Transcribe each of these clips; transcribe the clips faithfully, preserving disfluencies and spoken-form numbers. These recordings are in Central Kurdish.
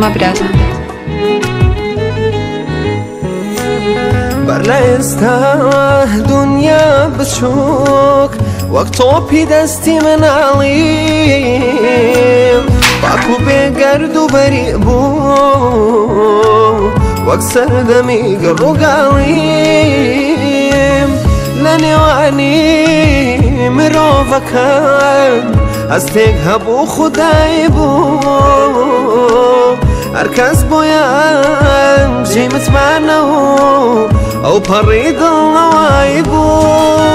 شما برازنده برلسته دنیا بچوک وقت توپی دستی من علیم باکو بگرد و بری بو وقت سردمی گرو قلیم لنیوانی مروفکن از تک هبو خدای بو هرکس باید جیمت منو او پرید اللوای بو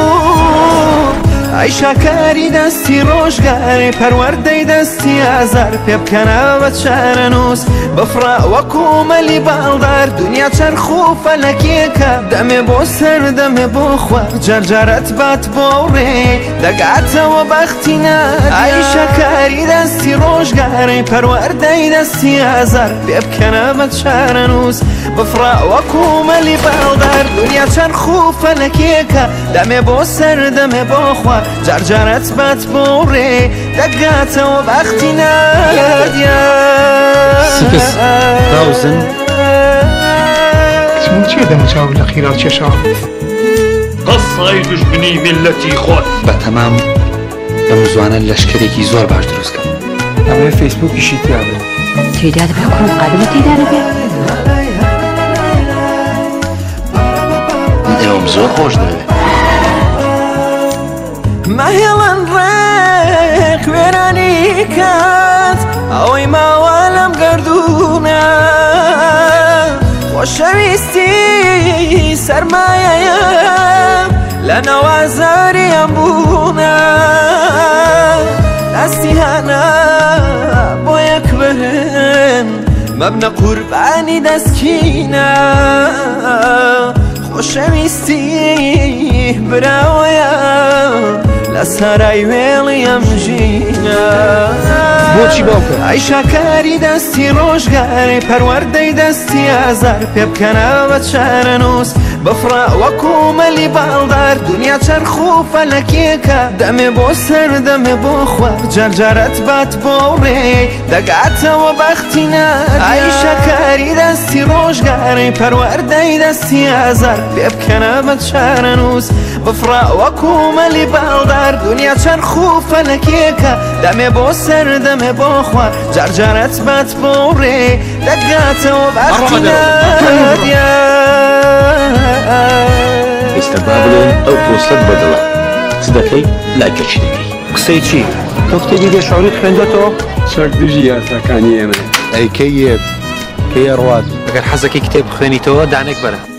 ای شکری دستی روشگاری پرورده دستی ازر پیب کنه و چرنوس بفرا و کوملی بالدار دنیا چرخو فلکی که دم بو سر دم بو خواه جرجرت بات بوری دقات و بختی ندیم ای شکری دستی روشگاری پرورده دستی ازر پیب کنه و چرنوس بفرا و کوملی بالدار دنیا چرخو فلکی که دم بو سر دم بو خواه جرجرت بات بوری دقات و بختی ندیم six thousand. اسمه چیه دم چاو لخیرات چشام؟ قصه دشمنی ملتی خود بتمام دمزوانه لشکری کی زور باش درست کن. همه فیسبوک ایشیت کرده. تیداد بکن قبل تیداد بیا. دیوم زور خوش داره. مهیلن رک ورانی کات اوی موالم گردونه خوشویستی سرمایه‌ام لنوازاریم بونه دستی هنه با یک برن مبنى قربانی دستکینه خوشویستی براویم لسرای ویلیم جینا بوچی باکن ای شکری دستی روشگاری پرورده دستی ازر پیب کنه و چرنوس بفرا و کوملی بالدار دنیا چرخو فلکی که دم بو سر دم بو خواه جرجرت بات بوری دقات و بختی ندیم ای شکری دستی روشگاری پرورده دستی ازر پیب کنه و چرنوس بفرا و کوملی بالدار دنیا چرخو فلکی که دم بو سر دم بو خواه جرجرت بات بوری دقات و بختی ندیم استبابلون او پوستت بدلا صدقی لاکه چی دکی قصه چی؟ تو کتبی شعوری خوانده تو؟ شرط بجی ارتکانی من ای کیه کیه رواد اگر حزکی کتاب خوانی تو دانک بره